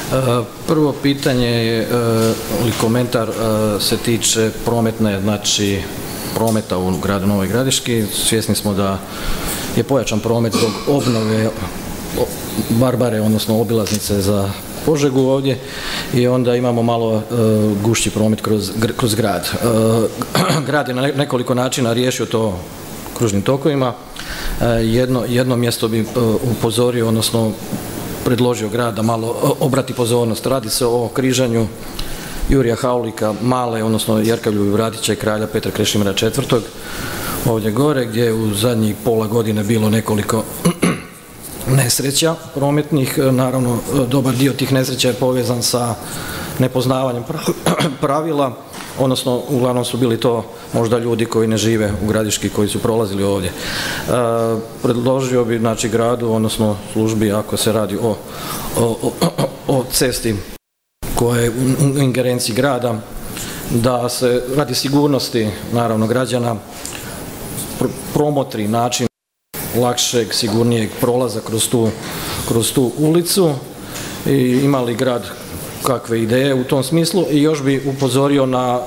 Prvo pitanje je, ili komentar se tiče prometne, znači prometa u gradu Novoj Gradiški. Svjesni smo da je pojačan promet zbog obnove Barbare, odnosno obilaznice za Požegu ovdje, i onda imamo malo gušći promet kroz grad. Grad je na nekoliko načina riješio to kružnim tokovima. Jedno mjesto bi upozorio, odnosno predložio grad da malo obrati pozornost. Radi se o križanju Jurija Haulika Male, odnosno Jerkavlju Vratića i kralja Petra Krešimira IV. Ovdje gore, gdje je u zadnjih pola godine bilo nekoliko nesreća prometnih. Naravno, dobar dio tih nesreća je povezan sa nepoznavanjem pravila, odnosno uglavnom su bili to možda ljudi koji ne žive u Gradiški, koji su prolazili ovdje. Predložio bi, znači, gradu, odnosno službi, ako se radi o cesti koja je u ingerenciji grada, da se radi sigurnosti, naravno, građana promotri način lakšeg, sigurnijeg prolaza kroz tu ulicu, i ima li grad kakve ideje u tom smislu. I još bi upozorio na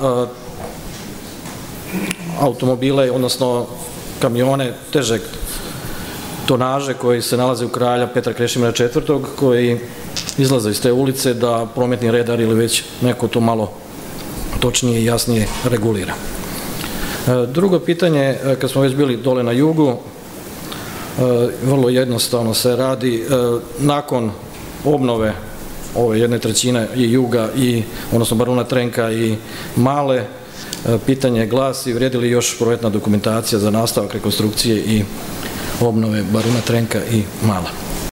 automobile, odnosno kamione težeg tonaže koji se nalaze u kralja Petra Krešimira IV, koji izlaze iz te ulice, da prometni redar ili već neko to malo točnije i jasnije regulira. Drugo pitanje, kad smo već bili dole na jugu, vrlo jednostavno se radi. Nakon obnove ove 1/3 i juga, odnosno Baruna Trenka i Male, pitanje glasi: vrijedi li još projektna dokumentacija za nastavak rekonstrukcije i obnove Baruna Trenka i Mala?